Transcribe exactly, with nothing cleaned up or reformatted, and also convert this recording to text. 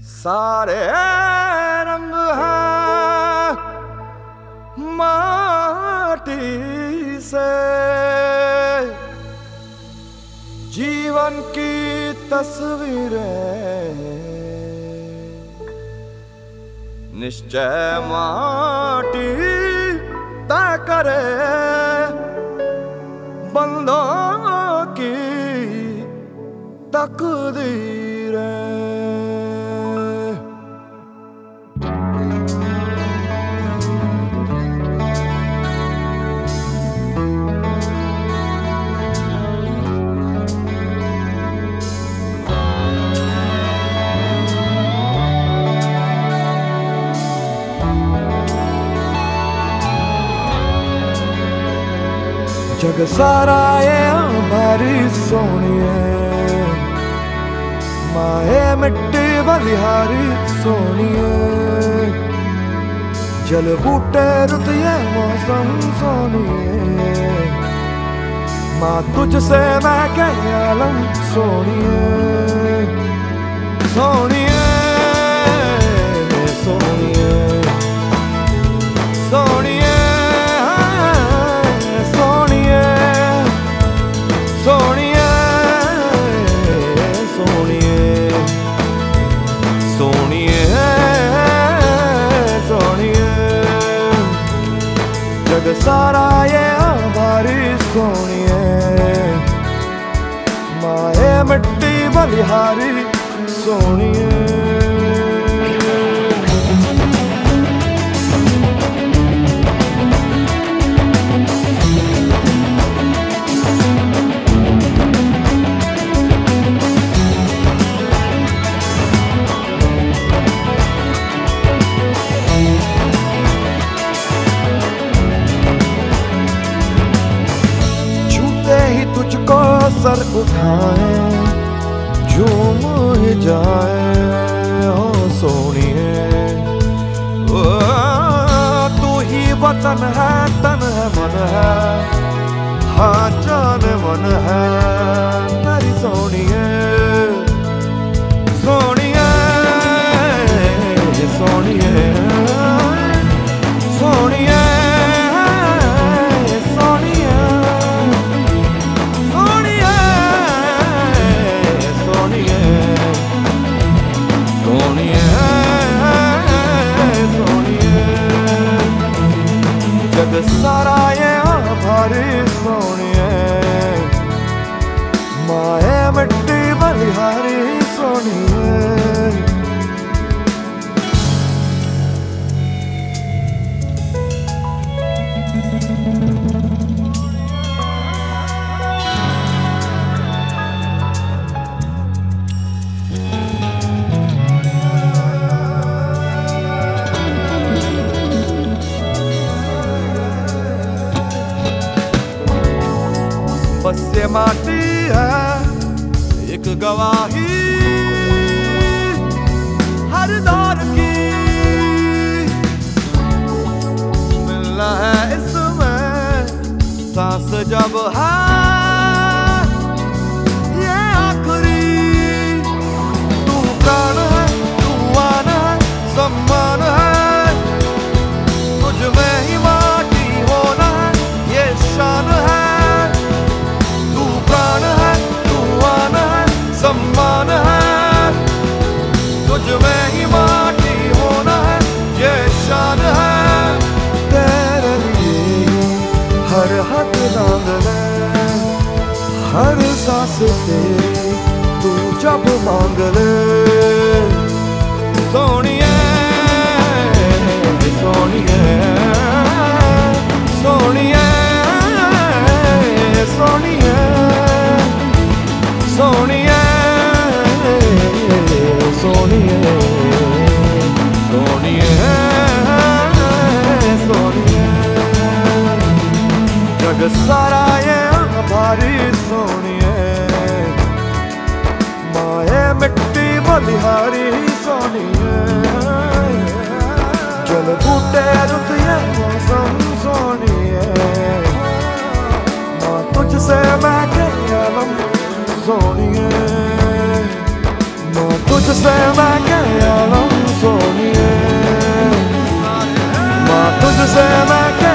सारे रंग हैं माटी से, जीवन की तस्वीरें निश्चय माटी तय करे बंदों की तकदीरें। जग सारा ये हमारी सोनिए, माए मिट्टी बलिहारी सोनिए, जल बूटे रुत ये मौसम सोनिए, माँ तुझसे मैं के आलम सोनिए, सोनिए सोनिए सोनिए जग सारा ये हमारी सोनिए, माए मिट्टी बलिहारी सोनिए। तुझको सर उठाए झूम ही जाए हो सोनिए, ओ तू ही वतन है, तन है, मन है, हाँ जान मन है मेरी सोनिए, सोनिए सोनिए सोनिए जग सारा ये हमारी सोनिए, माए मिट्टी बलिहारी सोनिए। बस ये माटी है एक गवाही हर दौर की, मिलना है इसमें सांस जब है ये आखिरी, तू प्राण है, तू आन है, सम्मान है, तुझ में ही माटी होना है ये शान है, सम्मान है, तुझ में ही माटी होना है ये शान है, तेरे लिए हर हाथ दांग ले, हर सांस तेरी तू जब मांग ले, सोनिए सोनिए सोनिए सोनिए सोनिए सोनिए सोनिए सोनिए जग सारा ये हमारी सोनिए, माए मिट्टी बलिहारी सोनिए, जल बूटे रुत ये मौसम सोनिए, माँ तुझसे मैं के आलम सोनिए, तुझसे मैं आलम सोनिए, माँ तुझसे मैं